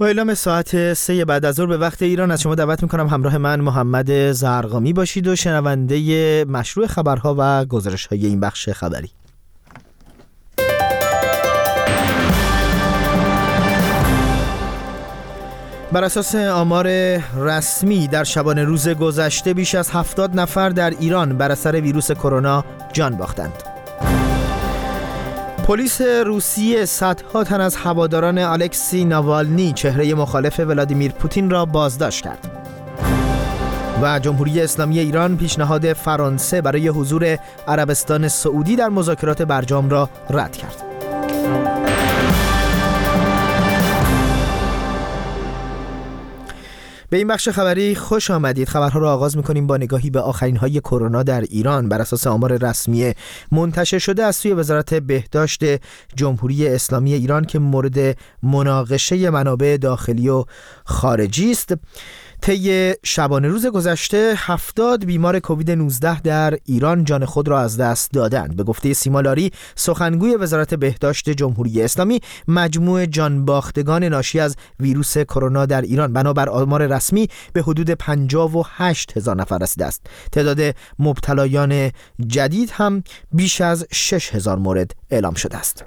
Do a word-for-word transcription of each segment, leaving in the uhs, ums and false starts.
با اعلام ساعت سه بعد از ظهر به وقت ایران از شما دعوت میکنم همراه من محمد زرقامی باشید و شنونده مشروع خبرها و گزارش‌های این بخش خبری. بر اساس آمار رسمی در شبانه روز گذشته بیش از هفتاد نفر در ایران بر اثر ویروس کرونا جان باختند. پلیس روسیه صدها تن از هواداران الکسی ناوالنی چهره مخالف ولادیمیر پوتین را بازداشت کرد. و جمهوری اسلامی ایران پیشنهاد فرانسه برای حضور عربستان سعودی در مذاکرات برجام را رد کرد. به این بخش خبری خوش آمدید. خبرها را آغاز می‌کنیم با نگاهی به آخرین‌های کرونا در ایران. بر اساس آمار رسمی منتشر شده از سوی وزارت بهداشت جمهوری اسلامی ایران که مورد مناقشه منابع داخلی و خارجی است، طی شبانه روز گذشته هفتاد بیمار کووید نوزده در ایران جان خود را از دست دادند. به گفته سیما لاری، سخنگوی وزارت بهداشت جمهوری اسلامی، مجموع جان باختگان ناشی از ویروس کرونا در ایران بنابر آمار رسمی به حدود پنجاه و هشت هزار نفر رسیده است. تعداد مبتلایان جدید هم بیش از شش هزار مورد اعلام شده است.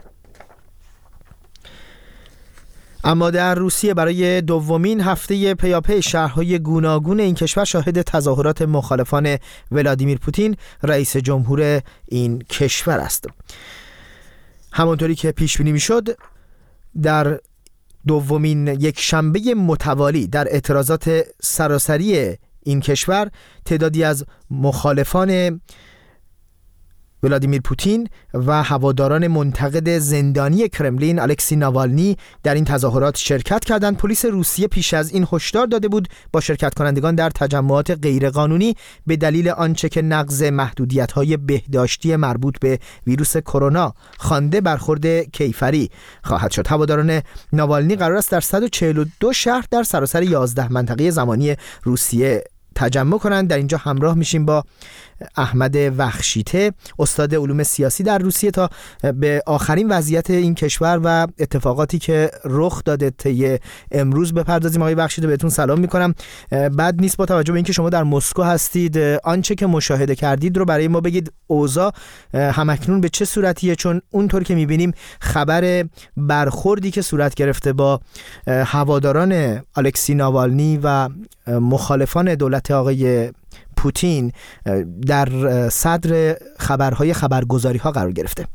اما در روسیه برای دومین هفته پیاپی شهرهای گوناگون این کشور شاهد تظاهرات مخالفان ولادیمیر پوتین رئیس جمهور این کشور است. همانطوری که پیش بینی میشد، در دومین یک شنبه متوالی در اعتراضات سراسری این کشور تعدادی از مخالفان ولادیمیر پوتین و هواداران منتقد زندانی کرملین الکسی ناوالنی در این تظاهرات شرکت کردند. پلیس روسیه پیش از این هشدار داده بود با شرکت کنندگان در تجمعات غیرقانونی به دلیل آنچه که نقض محدودیت‌های بهداشتی مربوط به ویروس کرونا خوانده برخورد کیفری خواهد شد. هواداران ناوالنی قرار است در صد و چهل و دو شهر در سراسر یازده منطقه زمانی روسیه تجمع کنند. در اینجا همراه میشیم با احمد وخشیته، استاد علوم سیاسی در روسیه، تا به آخرین وضعیت این کشور و اتفاقاتی که رخ داده طی امروز بپردازیم. آقای وخشیته، بهتون سلام میکنم. بد نیست با توجه به اینکه شما در مسکو هستید آنچه که مشاهده کردید رو برای ما بگید. اوضاع همکنون به چه صورتیه؟ چون اونطور که میبینیم خبر برخوردی که صورت گرفته با هواداران الکسی ناوالنی و مخالفان دولت آقای پوتین در صدر خبرهای خبرگزاری ها قرار گرفته.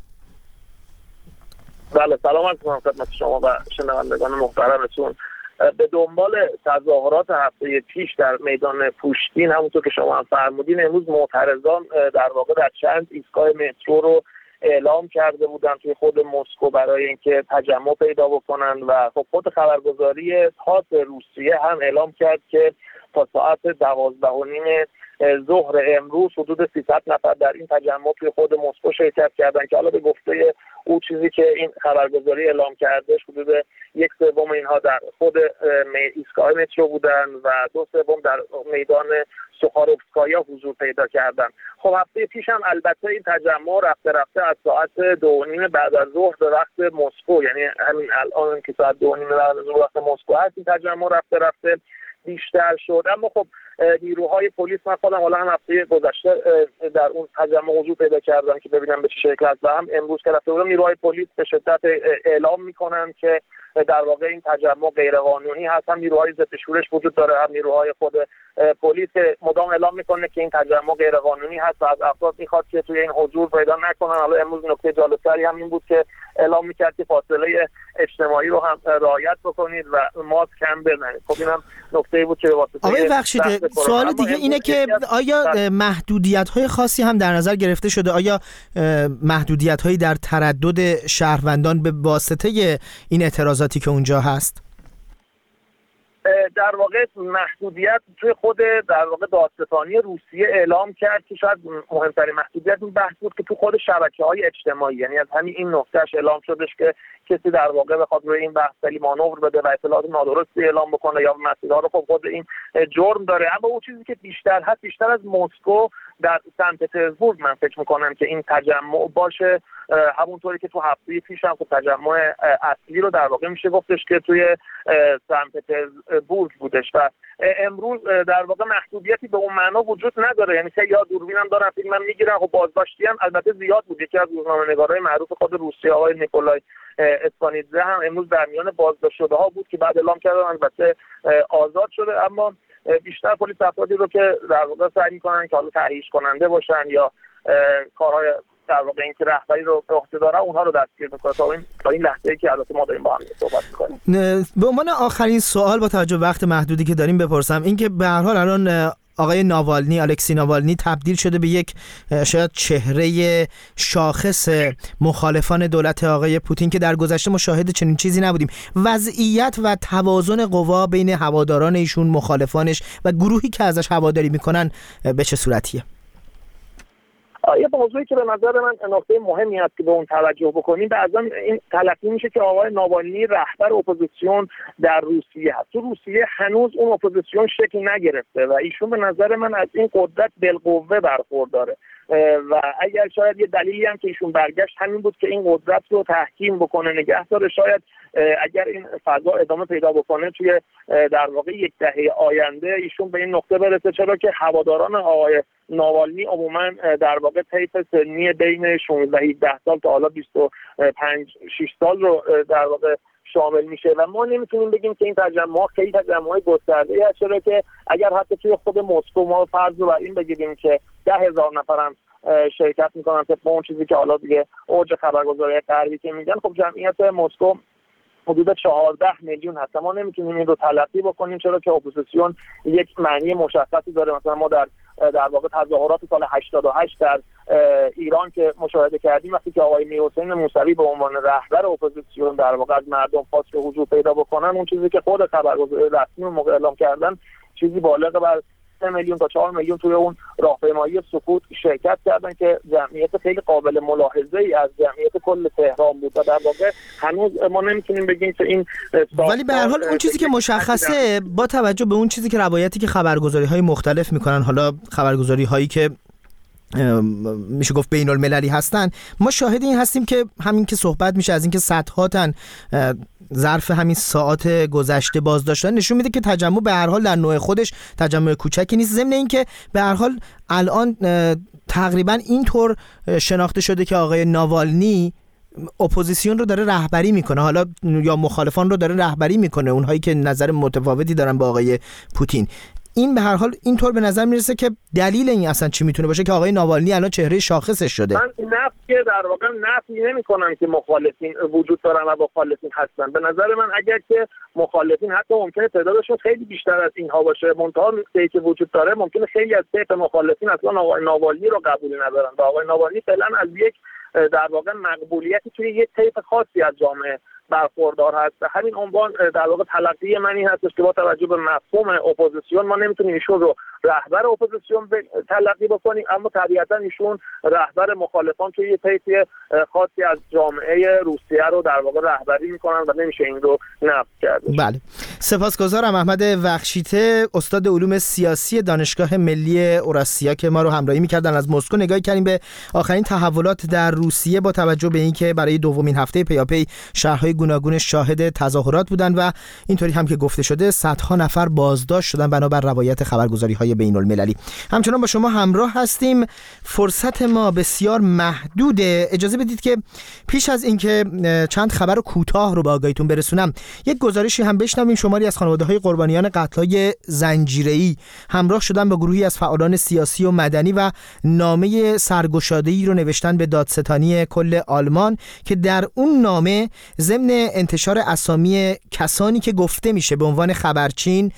بله، سلام عرض می‌کنم خدمت شما و شنوندگان محترمتون. به دنبال تظاهرات هفته پیش در میدان پوشکین، همونطور که شما هم فرمودین، امروز معترضان در واقع در چند ایستگاه مترو رو اعلام کرده بودن توی خود مسکو برای اینکه تجمع پیدا بکنن و خب خود خبرگزاری تاس روسیه هم اعلام کرد که تا ساعت دوازده و نیم ظهر امروز حدود سیصد نفر در این تجمع توی خود مسکو شرکت کردن که حالا به گفته او چیزی که این خبرگزاری اعلام کردش حدود یک سوم اینها در خود ایستگاه مترو بودن و دو سوم در میدان سوخاروفسکایا حضور پیدا کردن. خب هفته پیش هم البته این تجمع رفته رفته از ساعت دو و نیم بعد از ظهر به وقت مسکو، یعنی همین الان که ساعت دو و نیم بعد از ظهر وقت مسکو هست، این تجمع رفته رفته بیشتر شد. اما خب نیروهای پلیس، من خودم حالا هم هفته گذشته در اون تجمع حضور پیدا کردم که ببینم به چه شکل است و هم امروز که رفته بودم، نیروهای پلیس به شدت اعلام میکنن که در واقع این تجمع غیر قانونی هست. هم نیروهای ضد شورش وجود داره، هم نیروهای خود پلیس مدام اعلام میکنه که این تجمع غیر قانونی هست و از افراد میخواد که توی این حضور پیدا نکنن. حالا امروز نکته جالبتری هم این بود که اعلام میکرد که فاصله اجتماعی رو هم رعایت بکنید و ماسک هم بزنید. خب اینم نکته‌ای بود که به واسطه آقای بخشیده، سوال دیگه اینه که آیا محدودیت‌های خاصی هم در نظر گرفته شده؟ آیا محدودیت‌هایی در تردد شهروندان به واسطه این اعتراضاتی که اونجا هست؟ در واقع محدودیت توی خود در واقع دادستانی روسیه اعلام کرد که شاید مهمترین محدودیت این بحث بود که تو خود شبکه‌های اجتماعی، یعنی از همین این نکتهش اعلام شدش که کسی در واقع بخواد روی این بحث خیلی مانور بده و اطلاعات نادرستی اعلام بکنه یا مسئله رو، خب خود این جرم داره. اما اون چیزی که بیشتر هست، بیشتر از مسکو در سن پترزبورگ من فکر میکنم که این تجمع باشه، همونطوری که تو هفته پیش هم تجمع اصلی رو در واقع میشه گفتش که توی سن پترزبورگ بودش و امروز در واقع محدودیتی به اون معنا وجود نداره. یعنی که یا دوربینم دارن فیلمم میگیرن و بازداشتی هم البته زیاد بود. یکی از روزنامه‌نگارای معروف خود روسیه آقای نیکولای اسپانیتزه هم امروز در میان بازداشت شده ها بود که بعد اعلام کردن البته آزاد شده، اما بیشتر پلیس افرادی رو که در واقع سعی میکنن که حالا تهییج کننده باشن یا کارهای در واقع اینکه رهبری رو به عهده داره اونها رو دستگیر میکنه تا این تا این لحظه‌ای که البته ما داریم با هم صحبت میکنیم. به عنوان آخرین سوال با توجه به وقت محدودی که داریم بپرسم، اینکه به هر حال الان آقای ناوالنی، الکسی ناوالنی تبدیل شده به یک شاید چهره شاخص مخالفان دولت آقای پوتین که در گذشته ما شاهد چنین چیزی نبودیم. وضعیت و توازن قوا بین هواداران ایشون، مخالفانش و گروهی که ازش هواداری میکنن به چه صورتیه؟ یه موضوعی که به نظر من نکته مهمی هست که به اون توجه بکنیم، بعضا این تلقی میشه که آقای ناوالنی رهبر اپوزیسیون در روسیه هست. تو روسیه هنوز اون اپوزیسیون شکل نگرفته و ایشون به نظر من از این قدرت بالقوه برخورداره و اگر شاید یه دلیلی هم که ایشون برگشت همین بود که این قدرت رو تحکیم بکنه، نگه داره. شاید اگر این فضا ادامه پیدا بکنه توی در واقع یک دهه آینده ایشون به این نقطه برسه، چرا که هواداران آقای ناوالنی عموما در واقع طیف سنی بین شانزده هجده سال تا حالا بیست و پنج شش سال رو در واقع شامل میشه و ما نمیتونیم بگیم که این تجمع خیلی تجمع گسترده‌ای هست، چرا که اگر حتی توی خود مسکو ما فرض رو بر این بگیریم که ده هزار نفر هم شرکت میکنن طبق اون چیزی که حالا دیگه اوج خبرگزاری غربی که میگن، خب جمعیت مسکو حدود چهارده میلیون هست. ما نمیتونیم این رو تلقی بکنیم چرا که اپوزیسیون یک معنی مشخصی داره. مثلا ما در در واقع تظاهرات سال هشتاد و هشت در ایران که مشاهده کردیم، وقتی که آقای میرحسین موسوی به عنوان رهبر اپوزیسیون در واقع از مردم خواست که حضور پیدا بکنن، اون چیزی که خود خبرگزاری رسمی موقع اعلام کردن چیزی بالغ بر سه میلیون تا چهار میلیون توی اون راهپیمایی سکوت شرکت کردن که جمعیت خیلی قابل ملاحظه‌ای از جمعیت کل تهران بود و در واقع هنوز ما نمیتونیم بگیم که این، ولی به هر حال اون چیزی که مشخصه با توجه به اون چیزی که روایتی که خبرگزاری‌های مختلف میکنن، حالا خبرگزاری‌هایی که میشه گفت بین المللی هستن، ما شاهد این هستیم که همین که صحبت میشه از اینکه صدها تن ظرف همین ساعات گذشته بازداشتن نشون میده که تجمع به هر حال در نوع خودش تجمع کوچکی نیست، ضمن اینکه به هر حال الان تقریبا اینطور شناخته شده که آقای ناوالنی اپوزیسیون رو داره رهبری میکنه، حالا یا مخالفان رو داره رهبری میکنه، اونهایی که نظر متفاوتی دارن با آقای پوتین. این به هر حال اینطور به نظر میرسه که دلیل این اصلا چی میتونه باشه که آقای ناوالنی الان چهره شاخصش شده. من نفی که در واقع نفی نمی‌کنم که مخالفین وجود دارن و مخالفین هستن. به نظر من اگر که مخالفین حتی ممکنه تعدادشون خیلی بیشتر از اینها باشه، منتها نکته‌ای که وجود داره ممکنه خیلی از طیف مخالفین اصلا آقای ناوالنی رو قبول ندارن و آقای ناوالنی فعلا از یک در واقع مقبولیتی توی یک طیف خاصی از جامعه برخوردار هست. همین عنوان در واقع تلقی منی هستش که با توجه به مفهوم اپوزیسیون ما نمیتونیم ایشون رو رهبر اپوزیسیون تلقی بکنیم، اما طبیعتا ایشون رهبر مخالفان توی یه طیف خاصی از جامعه روسیه رو در واقع رهبری میکنن و نمیشه این رو نفی کرد. بله، سپاسگزارم. احمد وخشیته، استاد علوم سیاسی دانشگاه ملی اوراسیا که ما رو همراهی میکردن از مسکو. نگاهی کردیم به آخرین تحولات در روسیه با توجه به اینکه برای دومین هفته پیاپی شهرهای گوناگون شاهد تظاهرات بودند و اینطوری هم که گفته شده صدها نفر بازداشت شدن بنابر روایت خبرگزاری‌های بین المللی. همچنان با شما همراه هستیم. فرصت ما بسیار محدوده. اجازه بدید که پیش از اینکه چند خبر کوتاه رو به آگاهیتون برسونم، یک گزارشی هم بشنویم. شماری از خانواده‌های قربانیان قتل‌های زنجیره‌ای همراه شدن با گروهی از فعالان سیاسی و مدنی و نامه سرگشاده‌ای رو نوشتن به دادستانی کل آلمان که در اون نامه ضمن انتشار اسامی کسانی که گفته میشه به عنوان خبرچین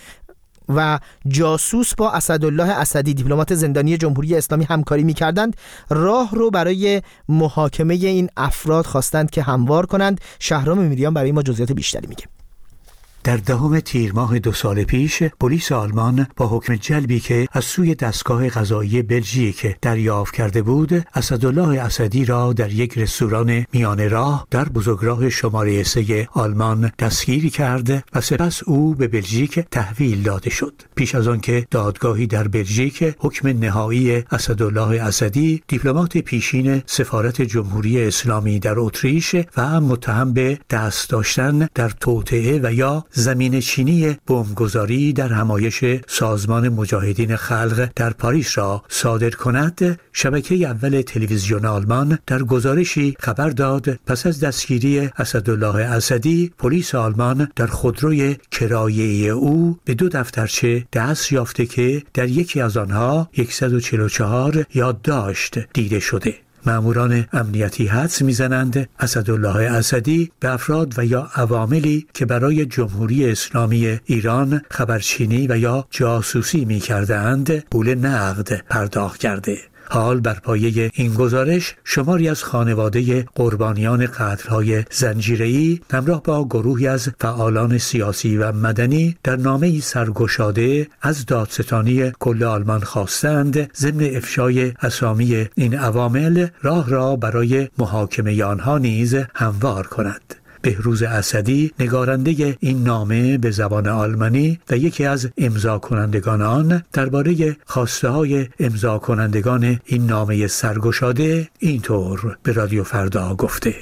و جاسوس با اسدالله اسدی دیپلمات زندانی جمهوری اسلامی همکاری می‌کردند، راه رو برای محاکمه این افراد خواستند که هموار کنند. شهرام میریان برای ما جزئیات بیشتری میگه. در دهم تیر ماه دو سال پیش پلیس آلمان با حکم جلبی که از سوی دستگاه قضایی بلژیک دریافت کرده بود، اسدالله اسدی را در یک رستوران میان راه در بزرگراه شماره سه آلمان دستگیر کرد و سپس او به بلژیک تحویل داده شد. پیش از آن که دادگاهی در بلژیک حکم نهایی اسدالله اسدی، دیپلمات پیشین سفارت جمهوری اسلامی در اتریش و متهم به دست داشتن در توطئه و یا زمین چینی بمبگذاری در همایش سازمان مجاهدین خلق در پاریس را صادر کند، شبکه اول تلویزیون آلمان در گزارشی خبر داد پس از دستگیری اسدالله اسدی، پلیس آلمان در خودروی کرایه‌ای او به دو دفترچه دست یافته که در یکی از آنها صد و چهل و چهار یادداشت دیده شده. ماموران امنیتی حدس میزنند اسدالله اسدی به افراد و یا عواملی که برای جمهوری اسلامی ایران خبرچینی و یا جاسوسی می‌کردند پول نقد پرداخت کرده. حال بر پایه این گزارش شماری از خانواده قربانیان قتل‌های زنجیره‌ای همراه با گروهی از فعالان سیاسی و مدنی در نامه‌ای سرگشاده از دادستانی کل آلمان خواستند ضمن افشای اسامی این عوامل راه را برای محاکمه آنها نیز هموار کند. بهروز اسدی، نگارنده این نامه به زبان آلمانی و یکی از امضا کنندگان آن، درباره خواسته های امضا کنندگان این نامه سرگشاده اینطور به رادیو فردا گفته: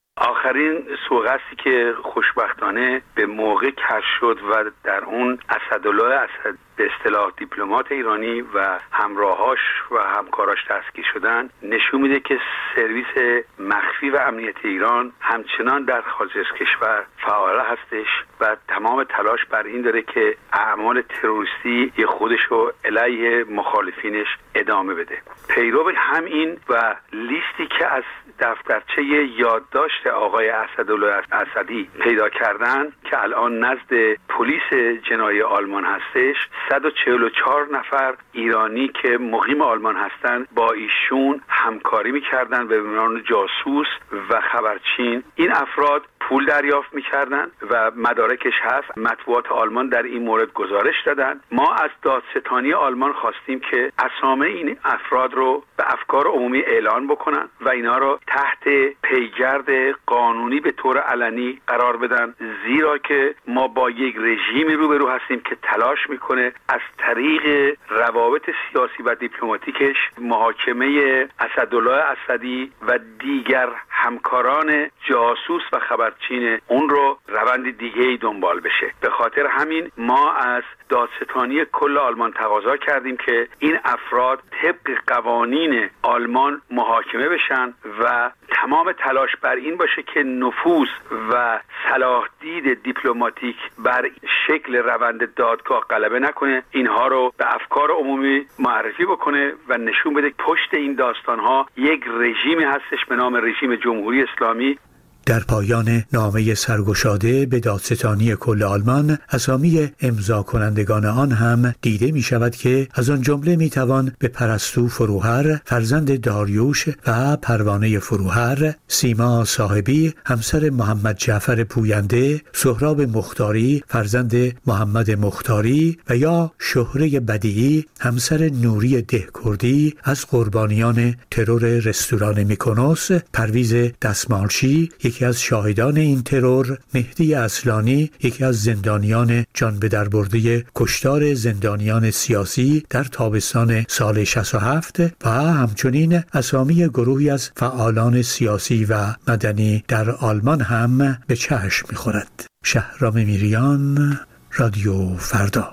آخرین سوغاتی که خوشبختانه به موقع کشف شد و در اون اسدالله اسد به اصطلاح دیپلمات ایرانی و همراهاش و همکاراش دستگیر شدن، نشون میده که سرویس مخفی و امنیت ایران همچنان در خارج از کشور فعال هستش و تمام تلاش بر این داره که اعمال تروریستی خودش رو علیه مخالفینش ادامه بده. پیرو همین و لیستی که از دفترچه یادداشت آقای اسدالله اسدی پیدا کردن که الان نزد پلیس جنایی آلمان هستش، صد و چهل و چهار نفر ایرانی که مقیم آلمان هستند با ایشون همکاری میکردن به عنوان جاسوس و خبرچین. این افراد پول دریافت میکردن و مدارکش هست. مطبوعات آلمان در این مورد گزارش دادن. ما از دادستانی آلمان خواستیم که اسامی این افراد رو به افکار عمومی اعلان بکنن و اینا رو تحت پیگرد قانونی به طور علنی قرار بدن، زیرا که ما با یک رژیمی روبرو هستیم که تلاش میکنه از طریق روابط سیاسی و دیپلماتیکش محاکمه اسدالله اسدی و دیگر همکاران جاسوس و خبرچین اون رو روند دیگه‌ای دنبال بشه. به خاطر همین ما از دادستانی کل آلمان تقاضا کردیم که این افراد طبق قوانین آلمان محاکمه بشن و تمام تلاش بر این باشه که نفوذ و صلاح دید دیپلماتیک بر شکل روند دادگاه غلبه نکنه، اینها رو به افکار عمومی معرفی بکنه و نشون بده پشت این داستانها یک رژیمی هستش به نام رژیم جمهوری اسلامی. در پایان نامه سرگشاده به دادستانی کل آلمان اسامی امضا کنندگان آن هم دیده می شود که از آن جمله می توان به پرستو فروهر فرزند داریوش و پروانه فروهر، سیما صاحبی همسر محمد جعفر پوینده، سهراب مختاری فرزند محمد مختاری و یا شهره بدیعی همسر نوری دهکردی از قربانیان ترور رستوران میکونوس، پرویز دستمالچی یکی از شاهدان این ترور، مهدی اصلانی یکی از زندانیان جان به دربرده کشتار زندانیان سیاسی در تابستان سال شصت و هفت و همچنین اسامی گروهی از فعالان سیاسی و مدنی در آلمان هم به چشم می‌خورد. شهرام میریان، رادیو فردا.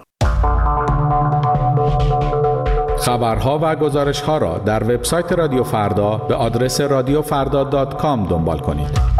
خبرها و گزارش‌ها را در وبسایت رادیو فردا به آدرس رادیو فردا دات کام دنبال کنید.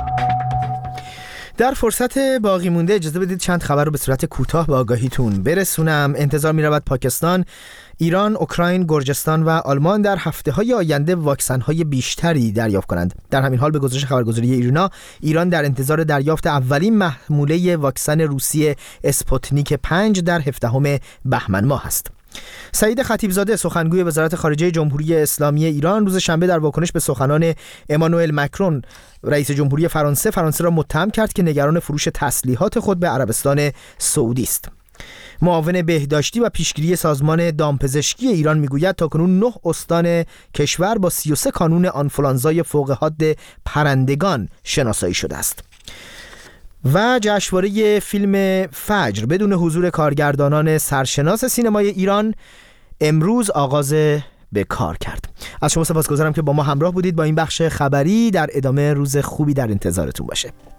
در فرصت باقی مونده اجازه بدید چند خبر رو به صورت کوتاه به آگاهیتون برسونم. انتظار می رود پاکستان، ایران، اوکراین، گرجستان و آلمان در هفته‌های آینده واکسن‌های بیشتری دریافت کنند. در همین حال به گزارش خبرگزاری ایرنا، ایران در انتظار دریافت اولین محموله واکسن روسی اسپوتنیک پنج در هفدهم بهمن ماه است. سعید خطیبزاده سخنگوی وزارت خارجه جمهوری اسلامی ایران روز شنبه در واکنش به سخنان امانوئل مکرون رئیس جمهوری فرانسه فرانسه را متهم کرد که نگران فروش تسلیحات خود به عربستان سعودی است. معاون بهداشتی و پیشگیری سازمان دامپزشکی ایران میگوید تاکنون نه استان کشور با سی و سه کانون آنفولانزای فوق حد پرندگان شناسایی شده است. و جشنواره فیلم فجر بدون حضور کارگردانان سرشناس سینمای ایران امروز آغاز به کار کرد. از شما سپاسگزارم که با ما همراه بودید. با این بخش خبری در ادامه روز خوبی در انتظارتون باشه.